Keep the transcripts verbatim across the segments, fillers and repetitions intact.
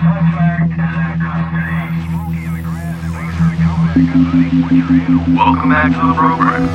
Welcome back to the program.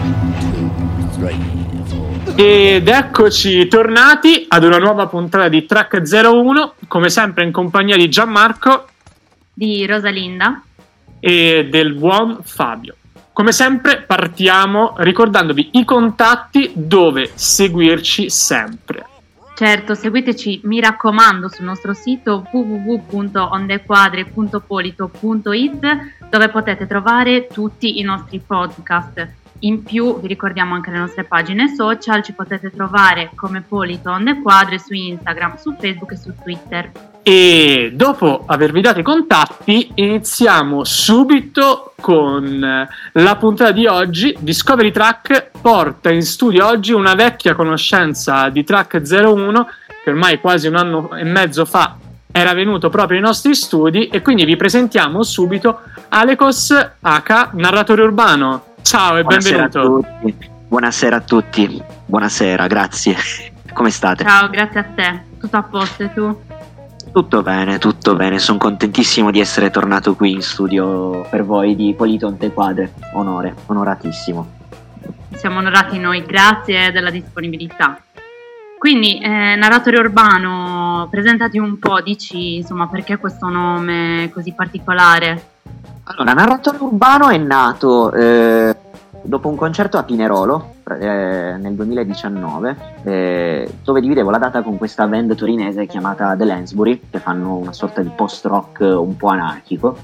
Ed eccoci tornati ad una nuova puntata di Track zero uno, come sempre in compagnia di Gianmarco, di Rosalinda e del buon Fabio. Come sempre partiamo ricordandovi i contatti dove seguirci sempre. Certo, seguiteci, mi raccomando, sul nostro sito w w w punto ondequadre punto polito punto i t, dove potete trovare tutti i nostri podcast. In più vi ricordiamo anche le nostre pagine social, ci potete trovare come Polito On The Quadre su Instagram, su Facebook e su Twitter. E dopo avervi dato i contatti iniziamo subito con la puntata di oggi. Discovery Track porta in studio oggi una vecchia conoscenza di Track zero uno che ormai quasi un anno e mezzo fa era venuto proprio ai nostri studi, e quindi vi presentiamo subito Alekos aka Narratore Urbano. Ciao e Buonasera benvenuto. A tutti. Buonasera a tutti. Buonasera, grazie. Come state? Ciao, grazie a te. Tutto a posto, e tu? Tutto bene, tutto bene. Sono contentissimo di essere tornato qui in studio per voi di Polito On The Quadre. Onore, onoratissimo. Siamo onorati noi, grazie della disponibilità. Quindi, eh, Narratore Urbano, presentati un po', dici insomma perché questo nome così particolare? Allora, Narratore Urbano è nato eh, dopo un concerto a Pinerolo eh, nel duemiladiciannove, eh, dove dividevo la data con questa band torinese chiamata The Lansbury, che fanno una sorta di post-rock un po' anarchico.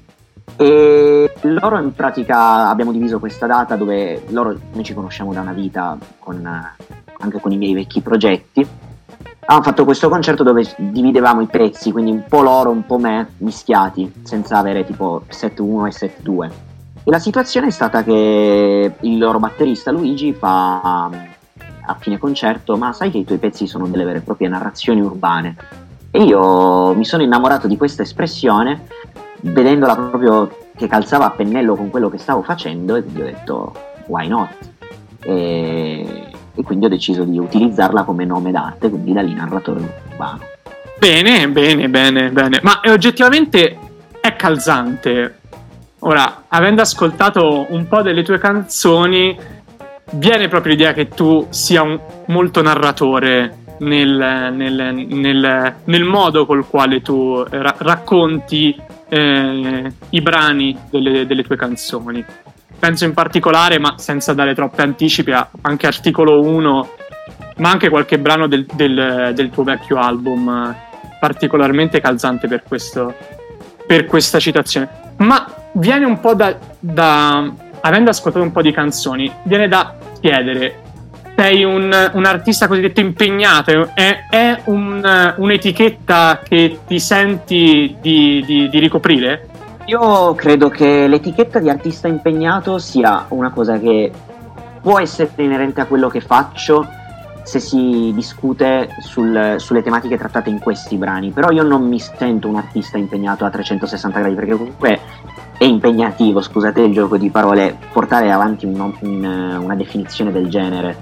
E loro in pratica abbiamo diviso questa data dove loro, noi ci conosciamo da una vita con, anche con i miei vecchi progetti. Abbiamo fatto questo concerto dove dividevamo i pezzi, quindi un po' loro, un po' me, mischiati, senza avere tipo set uno e set due. E la situazione è stata che il loro batterista Luigi fa a fine concerto: ma sai che i tuoi pezzi sono delle vere e proprie narrazioni urbane? E io mi sono innamorato di questa espressione, vedendola proprio che calzava a pennello con quello che stavo facendo, e quindi ho detto why not? E... e quindi ho deciso di utilizzarla come nome d'arte, quindi da lì Narratore Urbano. Bene, bene, bene, bene. Ma è oggettivamente è calzante. Ora, avendo ascoltato un po' delle tue canzoni, viene proprio l'idea che tu sia un molto narratore nel, nel, nel, nel modo col quale tu ra- racconti eh, i brani delle, delle tue canzoni. Penso in particolare, ma senza dare troppi anticipi, a anche Articolo uno, ma anche qualche brano del, del, del tuo vecchio album, particolarmente calzante per questo, per questa citazione. Ma viene un po' da, da avendo ascoltato un po' di canzoni, viene da chiedere: sei un, un artista cosiddetto impegnato? È, è un, un'etichetta che ti senti di, di, di ricoprire? Io credo che l'etichetta di artista impegnato sia una cosa che può essere inerente a quello che faccio se si discute sul, sulle tematiche trattate in questi brani, però io non mi sento un artista impegnato a trecentosessanta gradi, perché comunque è impegnativo, scusate il gioco di parole, portare avanti un, un, una definizione del genere.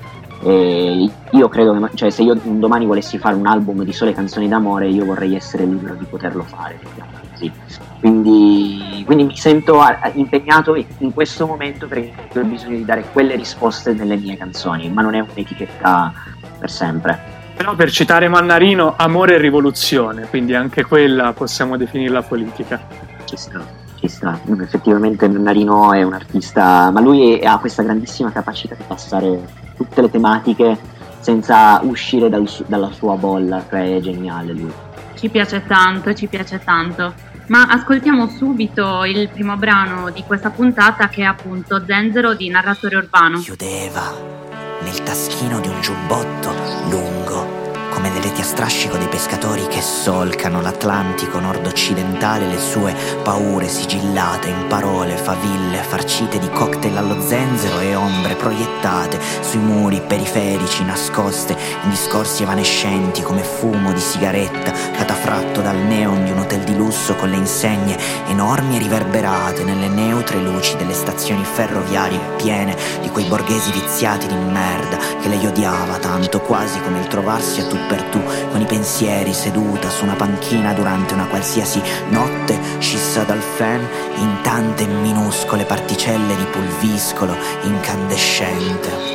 E io credo che, cioè, se io un domani volessi fare un album di sole canzoni d'amore, io vorrei essere libero di poterlo fare, così. Quindi, quindi mi sento impegnato in questo momento perché ho bisogno di dare quelle risposte nelle mie canzoni, ma non è un'etichetta per sempre. Però, per citare Mannarino, amore e rivoluzione, quindi anche quella possiamo definirla politica. Ci sta, ci sta. Effettivamente Mannarino è un artista, ma lui ha questa grandissima capacità di passare tutte le tematiche senza uscire dal, dalla sua bolla, cioè è geniale lui. Ci piace tanto, ci piace tanto. Ma ascoltiamo subito il primo brano di questa puntata, che è appunto Zenzero di Narratore Urbano. Chiudeva nel taschino di un giubbotto lungo, come le reti a strascico dei pescatori che solcano l'Atlantico nord-occidentale, le sue paure sigillate in parole, faville farcite di cocktail allo zenzero e ombre proiettate sui muri periferici, nascoste in discorsi evanescenti come fumo di sigaretta catafratto dal neon di un hotel di lusso con le insegne enormi e riverberate nelle neutre luci delle stazioni ferroviarie piene di quei borghesi viziati di merda che lei odiava tanto, quasi come il trovarsi a tu per tu con i pensieri seduta su una panchina durante una qualsiasi notte scissa dal fan in tante minuscole particelle di pulviscolo incandescente.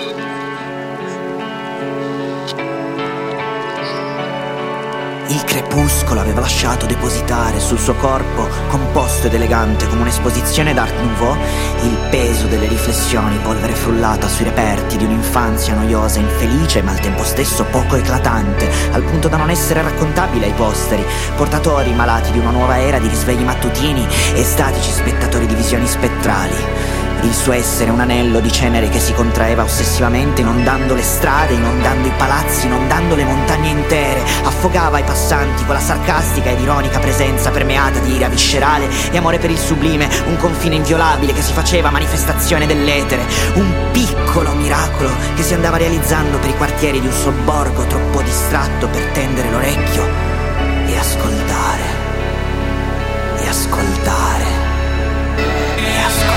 Il crepuscolo aveva lasciato depositare sul suo corpo, composto ed elegante come un'esposizione d'Art Nouveau, il peso delle riflessioni, polvere frullata sui reperti di un'infanzia noiosa, infelice ma al tempo stesso poco eclatante, al punto da non essere raccontabile ai posteri, portatori malati di una nuova era di risvegli mattutini e statici spettatori di visioni spettrali. Il suo essere un anello di cenere che si contraeva ossessivamente, inondando le strade, inondando i palazzi, inondando le montagne intere, affogava i passanti con la sarcastica ed ironica presenza permeata di ira viscerale e amore per il sublime, un confine inviolabile che si faceva manifestazione dell'etere, un piccolo miracolo che si andava realizzando per i quartieri di un sobborgo troppo distratto per tendere l'orecchio e ascoltare, e ascoltare, e ascoltare.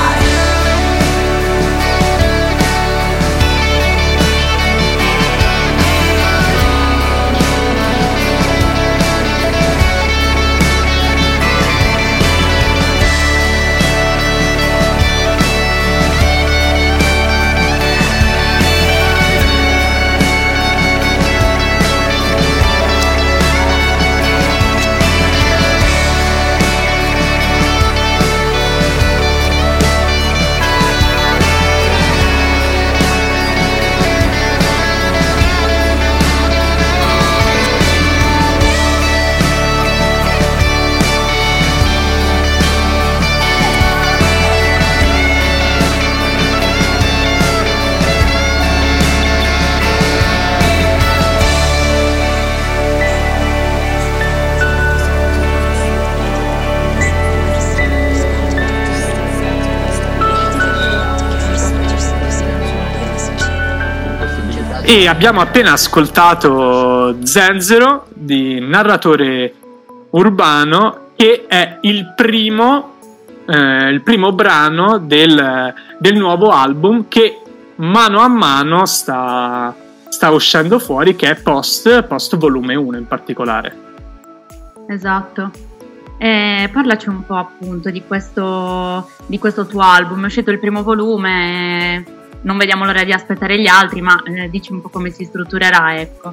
E abbiamo appena ascoltato Zenzero di Narratore Urbano, che è il primo, eh, il primo brano del, del nuovo album che mano a mano sta, sta uscendo fuori, che è Post, Post volume uno in particolare. Esatto. Eh, parlaci un po' appunto di questo, di questo tuo album. È uscito il primo volume, non vediamo l'ora di aspettare gli altri, ma eh, dici un po' come si strutturerà, ecco.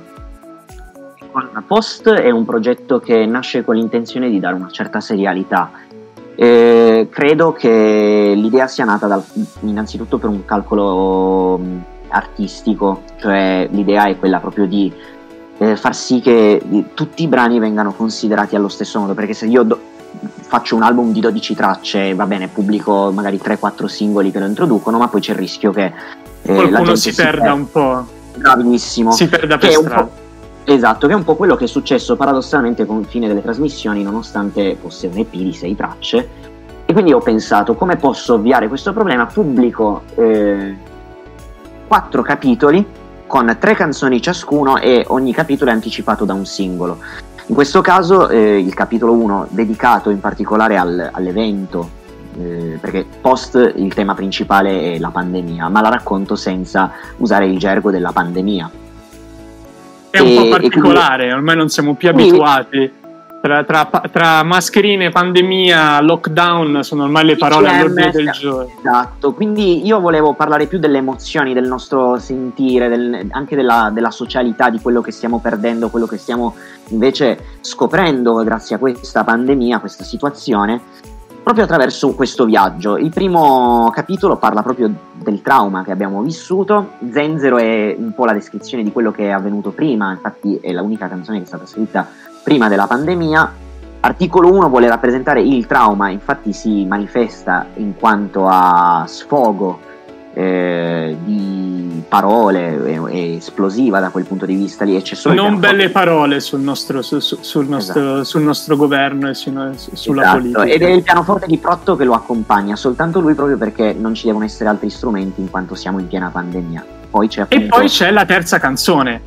Post è un progetto che nasce con l'intenzione di dare una certa serialità. Eh, credo che l'idea sia nata dal, innanzitutto per un calcolo um, artistico, cioè l'idea è quella proprio di eh, far sì che di, tutti i brani vengano considerati allo stesso modo, perché se io do, faccio un album di dodici tracce, va bene, pubblico magari tre quattro singoli che lo introducono, ma poi c'è il rischio che eh, qualcuno la gente si, si perda per... un po'. Bravissimo. Si perda per strada. Esatto, che è un po' quello che è successo paradossalmente con il fine delle trasmissioni, nonostante fosse un E P di sei tracce. E quindi ho pensato, come posso ovviare questo problema? Pubblico eh, quattro capitoli con tre canzoni ciascuno e ogni capitolo è anticipato da un singolo. In questo caso eh, il capitolo uno dedicato in particolare al, all'evento, eh, perché Post il tema principale è la pandemia, ma la racconto senza usare il gergo della pandemia. È un e, po' particolare, quindi, ormai non siamo più quindi, abituati. Tra, tra, tra mascherine, pandemia, lockdown sono ormai le parole all'ordine del giorno. Esatto, quindi io volevo parlare più delle emozioni, del nostro sentire, del, anche della, della socialità, di quello che stiamo perdendo, quello che stiamo invece scoprendo grazie a questa pandemia, questa situazione, proprio attraverso questo viaggio. Il primo capitolo parla proprio del trauma che abbiamo vissuto. Zenzero è un po' la descrizione di quello che è avvenuto prima, infatti è l'unica canzone che è stata scritta prima della pandemia. Articolo uno vuole rappresentare il trauma, infatti si manifesta in quanto a sfogo eh, di parole, è, è esplosiva da quel punto di vista lì. E c'è solo non belle parole sul nostro, su, su, sul, nostro esatto. sul nostro governo e su, sulla esatto. politica. Ed è il pianoforte di Protto che lo accompagna, soltanto lui, proprio perché non ci devono essere altri strumenti in quanto siamo in piena pandemia. Poi c'è appunto... E poi c'è la terza canzone,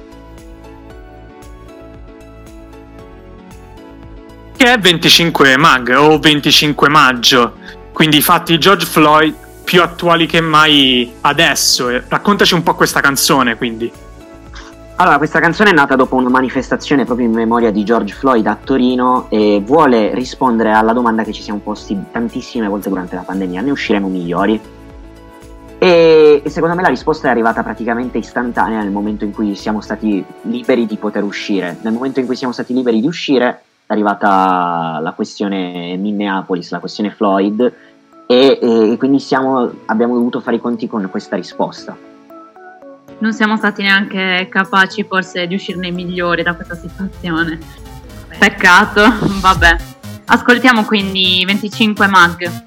che è venticinque Mag o venticinque maggio, quindi i fatti di George Floyd più attuali che mai adesso. Raccontaci un po' questa canzone, quindi. Allora, questa canzone è nata dopo una manifestazione proprio in memoria di George Floyd a Torino e vuole rispondere alla domanda che ci siamo posti tantissime volte durante la pandemia: ne usciremo migliori? E, e secondo me la risposta è arrivata praticamente istantanea nel momento in cui siamo stati liberi di poter uscire. Nel momento in cui siamo stati liberi di uscire è arrivata la questione Minneapolis, la questione Floyd, e, e quindi siamo, abbiamo dovuto fare i conti con questa risposta. Non siamo stati neanche capaci forse di uscirne migliori da questa situazione. Peccato, vabbè. Ascoltiamo quindi venticinque Mag.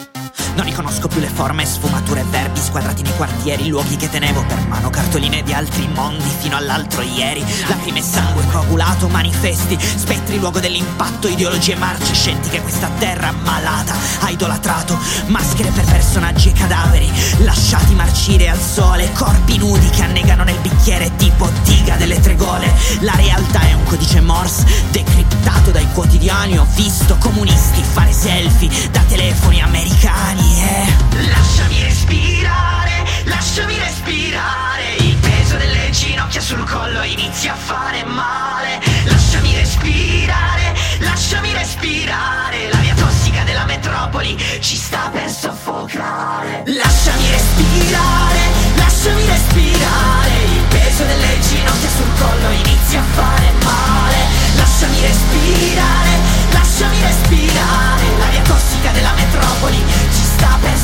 Non riconosco più le forme, sfumature, verbi squadrati nei quartieri, luoghi che tenevo per mano, cartoline di altri mondi fino all'altro ieri. Lacrime e sangue coagulato, manifesti, spettri, luogo dell'impatto, ideologie marcescenti che questa terra malata ha idolatrato. Maschere per personaggi e cadaveri, lasciati marcire al sole, corpi nudi che annegano nel bicchiere tipo diga delle tregole. La realtà è un codice Morse decriptato dai quotidiani. Ho visto comunisti fare selfie da telefoni americani. Yeah. Lasciami respirare, lasciami respirare. Il peso delle ginocchia sul collo inizia a fare male. Lasciami respirare, lasciami respirare. La via tossica della metropoli ci sta per soffocare. Lasciami respirare, lasciami respirare. Il peso delle ginocchia sul collo inizia a fare male. Lasciami respirare, lasciami respirare. La via tossica della metropoli ci sta per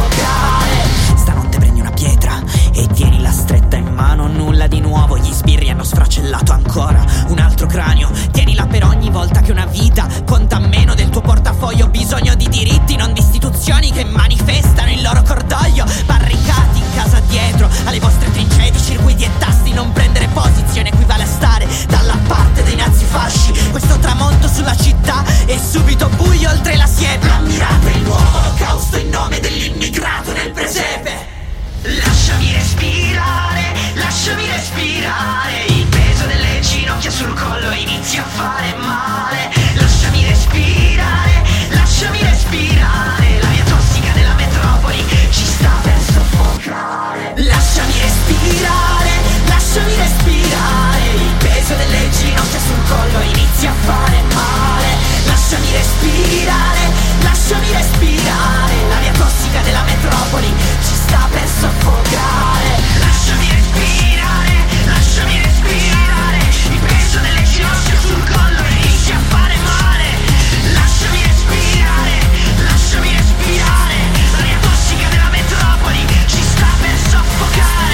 soffocare. Stanotte prendi una pietra e tienila stretta in mano. Nulla di nuovo, gli sbirri hanno sfracellato ancora un altro cranio. Tienila per ogni volta che una vita conta meno del tuo portafoglio. Bisogno di diritti, non di istituzioni che manifestano il loro cordoglio. Barricati in casa dietro alle vostre trincee di circuiti e tasti. Non prendere posizione equivale a stare dalla parte dei nazifasci. Questo tramonto sulla città è subito buio oltre la siepe. Ammirate il nuovo olocausto in nome dell'immigrato nel presepe. Lasciami respirare, lasciami respirare. Il peso delle ginocchia sul collo inizia a fare male. Lasciami respirare, lasciami respirare. La via tossica della metropoli ci sta per soffocare. Lasciami respirare, lasciami respirare. Il peso delle ginocchia sul collo inizia a fare male. Lasciami respirare, lasciami respirare. La via tossica della metropoli ci sta per soffocare. Lasciami respirare, lasciami respirare. Il peso delle ginocchia sul collo inizia a fare male. Lasciami respirare, lasciami respirare. La via tossica della metropoli ci sta per soffocare.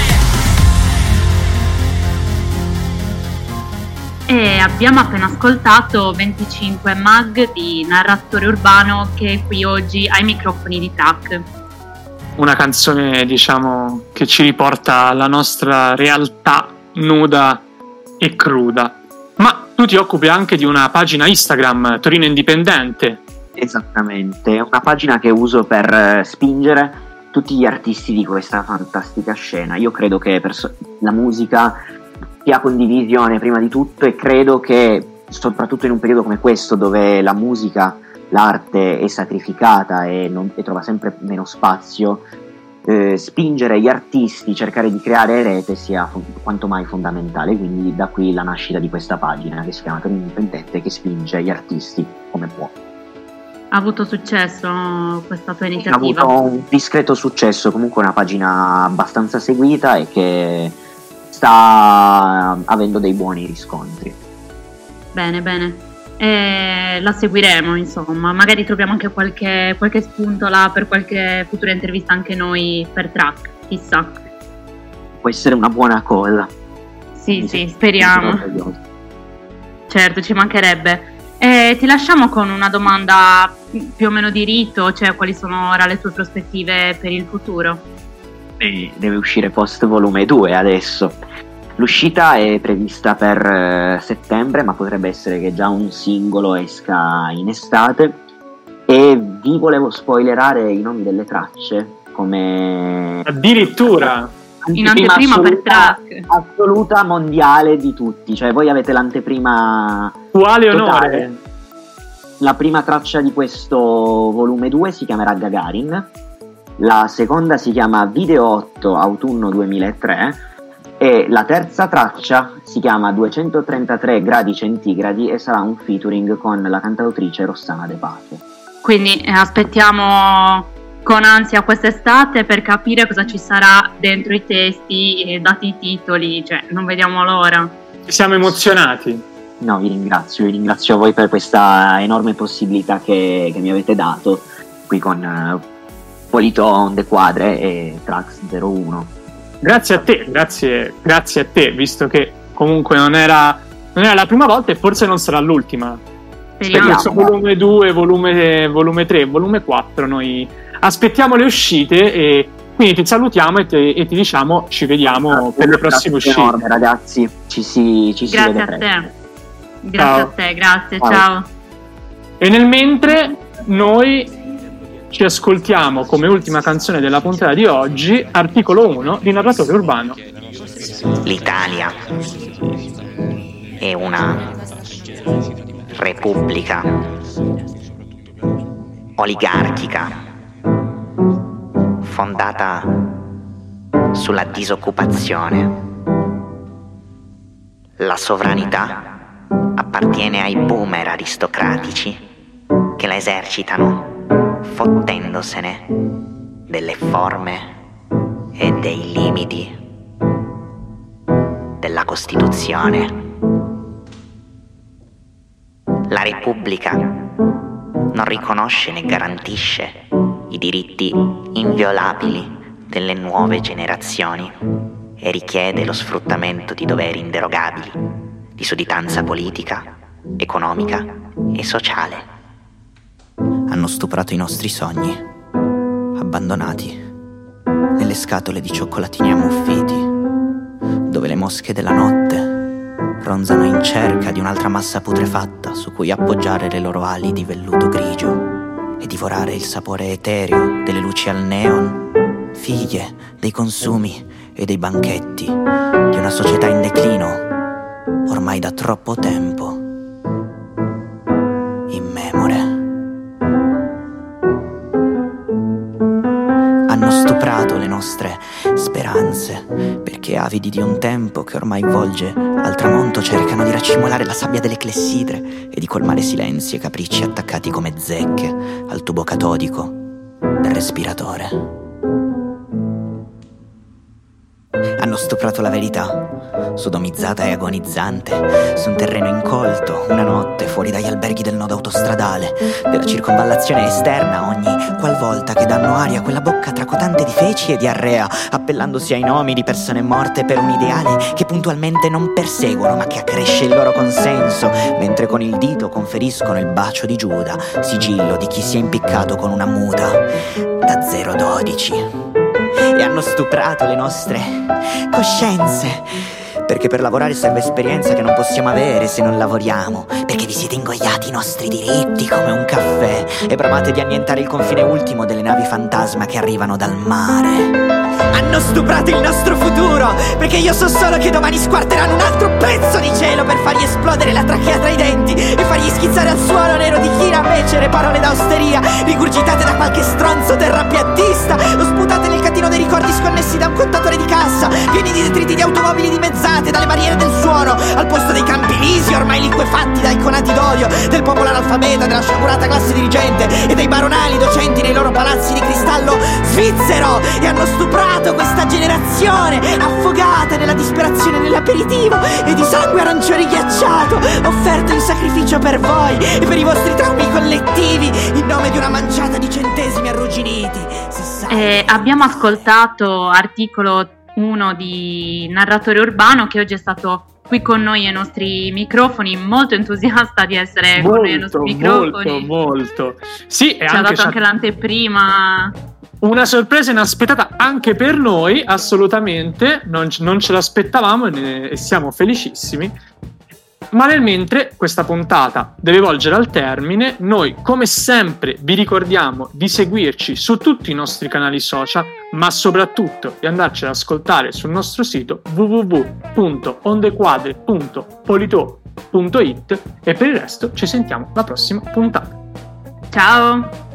E abbiamo appena ascoltato venticinque Mag di Narratore Urbano, che è qui oggi ai microfoni di Track. Una canzone, diciamo, che ci riporta alla nostra realtà nuda e cruda. Ma tu ti occupi anche di una pagina Instagram, Torino Indipendente. Esattamente, è una pagina che uso per spingere tutti gli artisti di questa fantastica scena. Io credo che perso- la musica sia condivisione prima di tutto, e credo che soprattutto in un periodo come questo, dove la musica, l'arte è sacrificata e, non, e trova sempre meno spazio, eh, spingere gli artisti, cercare di creare rete sia fo- quanto mai fondamentale. Quindi da qui la nascita di questa pagina che si chiama Torino Indipendente, che spinge gli artisti come può. Ha avuto successo questa tua Ha iniziativa? avuto un discreto successo, comunque una pagina abbastanza seguita e che sta avendo dei buoni riscontri. Bene, bene. E la seguiremo, insomma. Magari troviamo anche qualche, qualche spunto là per qualche futura intervista anche noi per Track, chissà. Può essere una buona cosa. Sì, Mi sì, sento speriamo. orgoglioso. Certo, ci mancherebbe. E ti lasciamo con una domanda più o meno di rito, cioè quali sono ora le tue prospettive per il futuro? E deve uscire post volume due adesso. L'uscita è prevista per eh, settembre, ma potrebbe essere che già un singolo esca in estate. E vi volevo spoilerare i nomi delle tracce, come Addirittura! In anteprima per assoluta, Track. assoluta mondiale di tutti. Cioè voi avete l'anteprima Quale totale. onore! La prima traccia di questo volume due si chiamerà Gagarin, la seconda si chiama Video otto Autunno duemilatré E la terza traccia si chiama duecentotrentatré gradi centigradi e sarà un featuring con la cantautrice Rossana De Pace. Quindi eh, aspettiamo con ansia quest'estate per capire cosa ci sarà dentro i testi e dati i titoli, cioè non vediamo l'ora. Siamo emozionati. No, vi ringrazio, vi ringrazio voi per questa enorme possibilità che, che mi avete dato qui con uh, Polito on the Quadre e Trax zero uno. Grazie a te, grazie, grazie a te, visto che comunque non era, non era la prima volta e forse non sarà l'ultima. Speriamo. Questo volume due, volume, volume tre, volume quattro, noi aspettiamo le uscite e quindi ti salutiamo e, te, e ti diciamo ci vediamo Grazie, per le prossime uscite. Enorme, ragazzi, ci si, ci si Grazie vede a presto. te. Grazie Ciao. a te, grazie, Ciao. ciao. E nel mentre noi ci ascoltiamo come ultima canzone della puntata di oggi Articolo uno di Narratore Urbano. L'Italia è una repubblica oligarchica fondata sulla disoccupazione. La sovranità appartiene ai boomer aristocratici che la esercitano fottendosene delle forme e dei limiti della Costituzione. La Repubblica non riconosce né garantisce i diritti inviolabili delle nuove generazioni e richiede lo sfruttamento di doveri inderogabili, di sudditanza politica, economica e sociale. Hanno stuprato i nostri sogni, abbandonati nelle scatole di cioccolatini ammuffiti, dove le mosche della notte ronzano in cerca di un'altra massa putrefatta su cui appoggiare le loro ali di velluto grigio e divorare il sapore etereo delle luci al neon, figlie dei consumi e dei banchetti di una società in declino ormai da troppo tempo, immemore. Hanno stuprato le nostre speranze, perché avidi di un tempo che ormai volge al tramonto cercano di raccimolare la sabbia delle clessidre e di colmare silenzi e capricci attaccati come zecche al tubo catodico del respiratore. Hanno stuprato la verità, sodomizzata e agonizzante, su un terreno incolto, una notte, fuori dagli alberghi del nodo autostradale, della circonvallazione esterna, ogni qualvolta che danno aria a quella bocca tracotante di feci e diarrea, appellandosi ai nomi di persone morte per un ideale che puntualmente non perseguono, ma che accresce il loro consenso, mentre con il dito conferiscono il bacio di Giuda, sigillo di chi si è impiccato con una muta da zero dodici. E hanno stuprato le nostre coscienze, perché per lavorare serve esperienza che non possiamo avere se non lavoriamo, perché vi siete ingoiati i nostri diritti come un caffè e bramate di annientare il confine ultimo delle navi fantasma che arrivano dal mare. Hanno stuprato il nostro futuro, perché io so solo che domani squarteranno un altro pezzo di cielo per fargli esplodere la trachea tra i denti e fargli schizzare al suolo nero di chira becere parole d'austeria rigurgitate da qualche stronzo terrapiattista o sputate nel catino dei ricordi sconnessi da un contatore di cassa pieni di detriti di automobili dimezzate dalle barriere del suono al posto dei campi lisi ormai liquefatti dai conati d'odio del popolo analfabeta, della sciagurata classe dirigente e dei baronali docenti nei loro palazzi di cristallo svizzero. E hanno stuprato questa generazione affogata nella disperazione dell'aperitivo e di sangue arancione ghiacciato offerto in sacrificio per voi e per i vostri traumi collettivi in nome di una manciata di centesimi arrugginiti. Eh, abbiamo ascoltato Articolo uno di Narratore Urbano, che oggi è stato qui con noi ai nostri microfoni, molto entusiasta di essere molto, con noi ai nostri microfoni. Molto, molto. Sì, e ci ha anche dato anche l'anteprima. Una sorpresa inaspettata anche per noi, assolutamente, non, non ce l'aspettavamo e, ne, e siamo felicissimi. Ma nel mentre questa puntata deve volgere al termine, noi come sempre vi ricordiamo di seguirci su tutti i nostri canali social, ma soprattutto di andarci ad ascoltare sul nostro sito w w w punto ondequadre punto polito punto it e per il resto ci sentiamo la prossima puntata. Ciao!